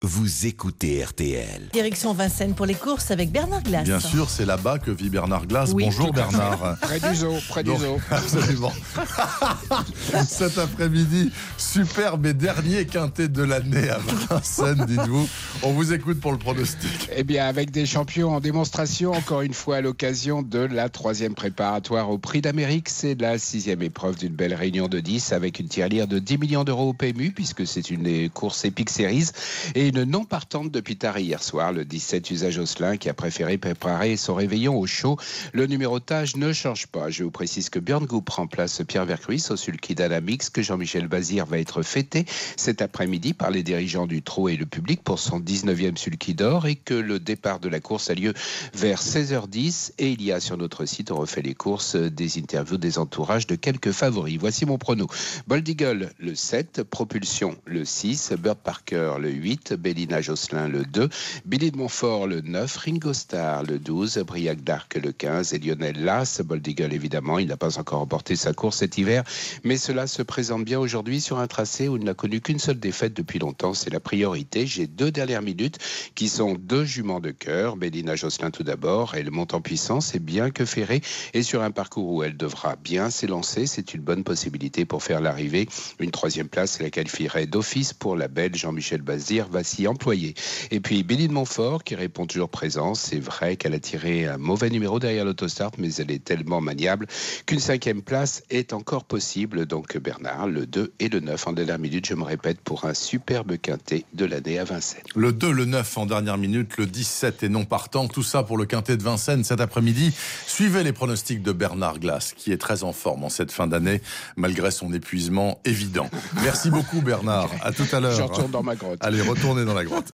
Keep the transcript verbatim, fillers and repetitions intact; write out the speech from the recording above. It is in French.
Vous écoutez R T L. Direction Vincennes pour les courses avec Bernard Glass. Bien sûr, c'est là-bas que vit Bernard Glass. Oui, Bonjour Bernard. Près du zoo, près Donc, du zoo. Absolument. Cet après-midi, superbe et dernier quintet de l'année à Vincennes, dites-vous. On vous écoute pour le pronostic. Eh bien, avec des champions en démonstration, encore une fois à l'occasion de la troisième préparatoire au Prix d'Amérique. C'est la sixième épreuve d'une belle réunion de dix avec une tirelire de dix millions d'euros au P M U, puisque c'est une des courses Epic Series. Et une non partante depuis tard hier soir, le dix-sept Usa Josselin, qui a préféré préparer son réveillon au chaud. Le numérotage ne change pas. Je vous précise que Björn Goop remplace Pierre Vercruis au sulky d'Anamix, que Jean-Michel Bazir va être fêté cet après-midi par les dirigeants du trot et le public pour son dix-neuvième sulky d'or, et que le départ de la course a lieu vers seize heures dix. Et il y a sur notre site, on refait les courses, des interviews, des entourages de quelques favoris. Voici mon prono. Bold Eagle le sept, Propulsion le six, Bird Parker le huit, Bélina Josselin le deux, Billy de Montfort le neuf, Ringo Starr le douze, Briac d'Arc le quinze et Lionel Las. Bold Eagle évidemment, il n'a pas encore remporté sa course cet hiver, mais cela se présente bien aujourd'hui sur un tracé où il n'a connu qu'une seule défaite depuis longtemps, c'est la priorité. J'ai deux dernières minutes qui sont deux juments de cœur. Bélina Josselin tout d'abord, elle monte en puissance et bien que ferrée, et sur un parcours où elle devra bien s'élancer, c'est une bonne possibilité pour faire l'arrivée. Une troisième place, elle la qualifierait d'office pour la Belge. Jean-Michel Bazir va s'y employé. Et puis Billy de Montfort qui répond toujours présent. C'est vrai qu'elle a tiré un mauvais numéro derrière l'autostart, mais elle est tellement maniable qu'une cinquième place est encore possible. Donc Bernard, le deux et le neuf en dernière minute, je me répète, pour un superbe quintet de l'année à Vincennes. Le deux, le neuf en dernière minute, le dix-sept et non partant, tout ça pour le quintet de Vincennes cet après-midi. Suivez les pronostics de Bernard Glass, qui est très en forme en cette fin d'année, malgré son épuisement évident. Merci beaucoup Bernard, à tout à l'heure. Je retourne dans ma grotte. Allez, retournez dans la grotte.